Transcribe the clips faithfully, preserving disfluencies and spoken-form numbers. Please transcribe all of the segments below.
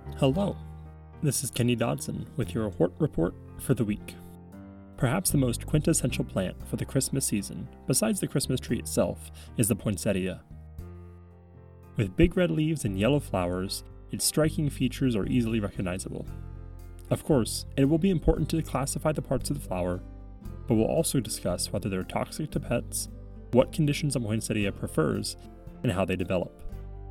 Hello, this is Kenny Dodson with your Hort Report for the week. Perhaps the most quintessential plant for the Christmas season, besides the Christmas tree itself, is the poinsettia. With big red leaves and yellow flowers, its striking features are easily recognizable. Of course, it will be important to classify the parts of the flower, but we'll also discuss whether they're toxic to pets, what conditions a poinsettia prefers, and how they develop.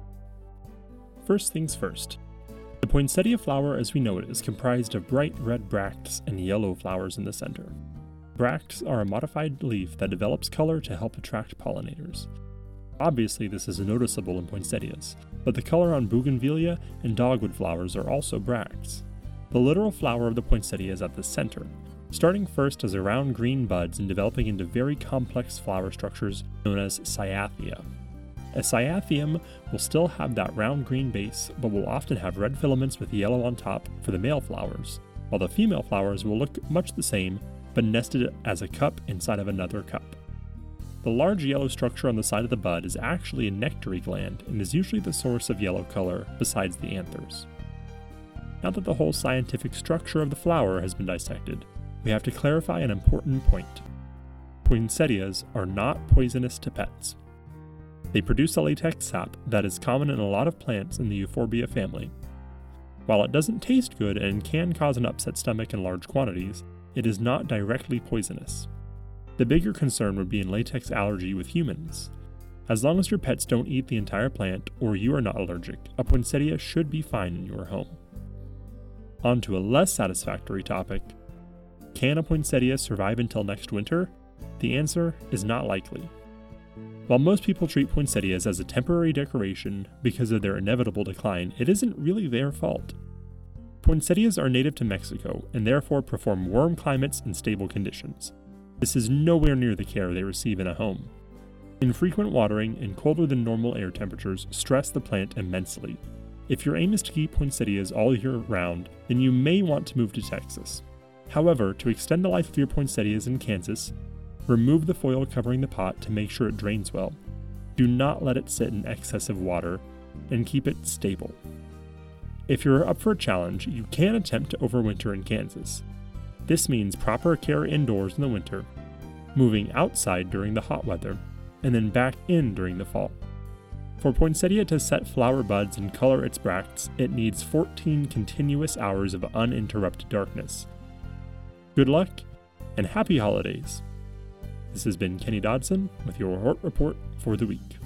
First things first. The poinsettia flower as we know it is comprised of bright red bracts and yellow flowers in the center. Bracts are a modified leaf that develops color to help attract pollinators. Obviously this is noticeable in poinsettias, but the color on bougainvillea and dogwood flowers are also bracts. The literal flower of the poinsettia is at the center, starting first as round green buds and developing into very complex flower structures known as cyathea. A cyathium will still have that round green base, but will often have red filaments with yellow on top for the male flowers, while the female flowers will look much the same, but nested as a cup inside of another cup. The large yellow structure on the side of the bud is actually a nectary gland and is usually the source of yellow color besides the anthers. Now that the whole scientific structure of the flower has been dissected, we have to clarify an important point. Poinsettias are not poisonous to pets. They produce a latex sap that is common in a lot of plants in the Euphorbia family. While it doesn't taste good and can cause an upset stomach in large quantities, it is not directly poisonous. The bigger concern would be in latex allergy with humans. As long as your pets don't eat the entire plant or you are not allergic, a poinsettia should be fine in your home. On to a less satisfactory topic. Can a poinsettia survive until next winter? The answer is not likely. While most people treat poinsettias as a temporary decoration because of their inevitable decline, it isn't really their fault. Poinsettias are native to Mexico and therefore perform warm climates and stable conditions. This is nowhere near the care they receive in a home. Infrequent watering and colder than normal air temperatures stress the plant immensely. If your aim is to keep poinsettias all year round, then you may want to move to Texas. However, to extend the life of your poinsettias in Kansas, remove the foil covering the pot to make sure it drains well. Do not let it sit in excess of water, and keep it stable. If you're up for a challenge, you can attempt to overwinter in Kansas. This means proper care indoors in the winter, moving outside during the hot weather, and then back in during the fall. For poinsettia to set flower buds and color its bracts, it needs fourteen continuous hours of uninterrupted darkness. Good luck, and happy holidays! This has been Kenny Dodson with your Hort Report for the week.